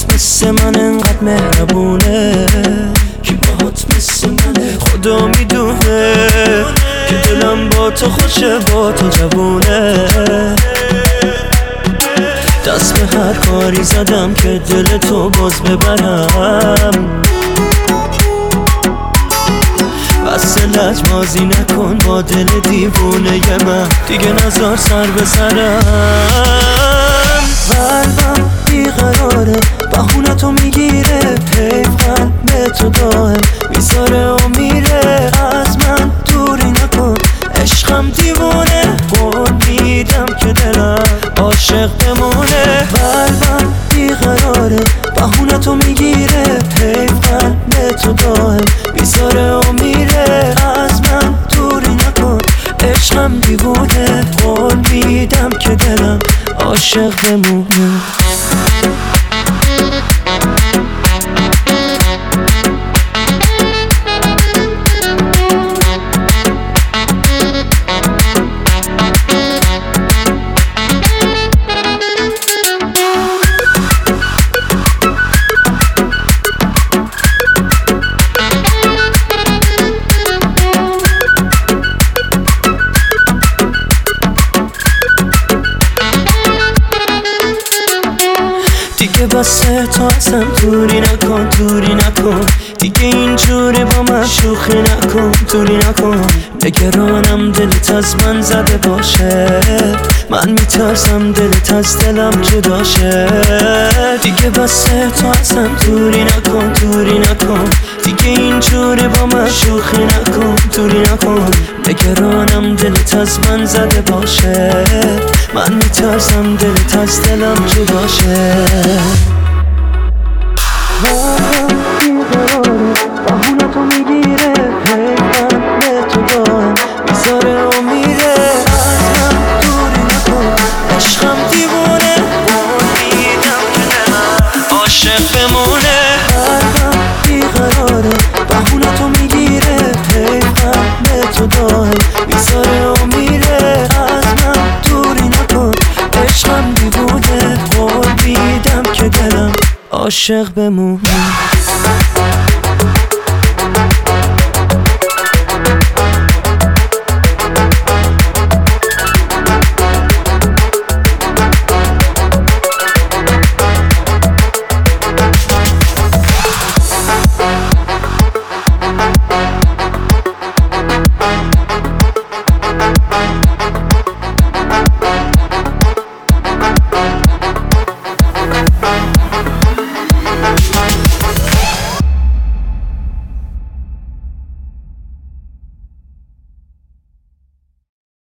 باهات مثل من انقدر مهربونه، کی باهات مثل منه خدا میدونه که دلم با تو خوشه، با تو جوونه. دست به هر کاری زدم که دل تو باز ببرم، بس لجبازی نکن با دل دیوونه من، دیگه نزار سر به سرم. قلبم بیقراره بهونتو میگیره، پیوند به تو دائم میذاره و میره. از من دوری نکن عشقم دیوونه، قول میدم که دلم عاشق بمونه. قلبم بیقراره بهونتو میگیره، پیوند به تو دائم میذاره و میره. از من دوری نکن عشقم دیوونه، قول میدم که دلم عاشق بمونه. دیگه بسه تو اصلا دوری نکن، دوری نکن دیگه اینجوری با من شوخی نکن، دوری نکن. نگرانم دلت از من زده باشه، من میترسم دلت از دلم جدا شه. دیگه بسه تو اصلا دوری نکن، دوری نکن دیگه اینجوری با من شوخی نکن، دوری نکن. نگرانم دلت از من زده باشه، من میترسم دلت از دلم جدا شه. بهونتو میگیره، پیوند به تو دائم میذاره و میره. از من دوری نکن عشقم دیوونه، قول میدم که دلم عاشق بمونه. قلبم بیقراره بهونتو میگیره، پیوند به تو دائم میذاره و میره. از من دوری نکن عشقم دیوونه، قول میدم که دلم عاشق بمونه.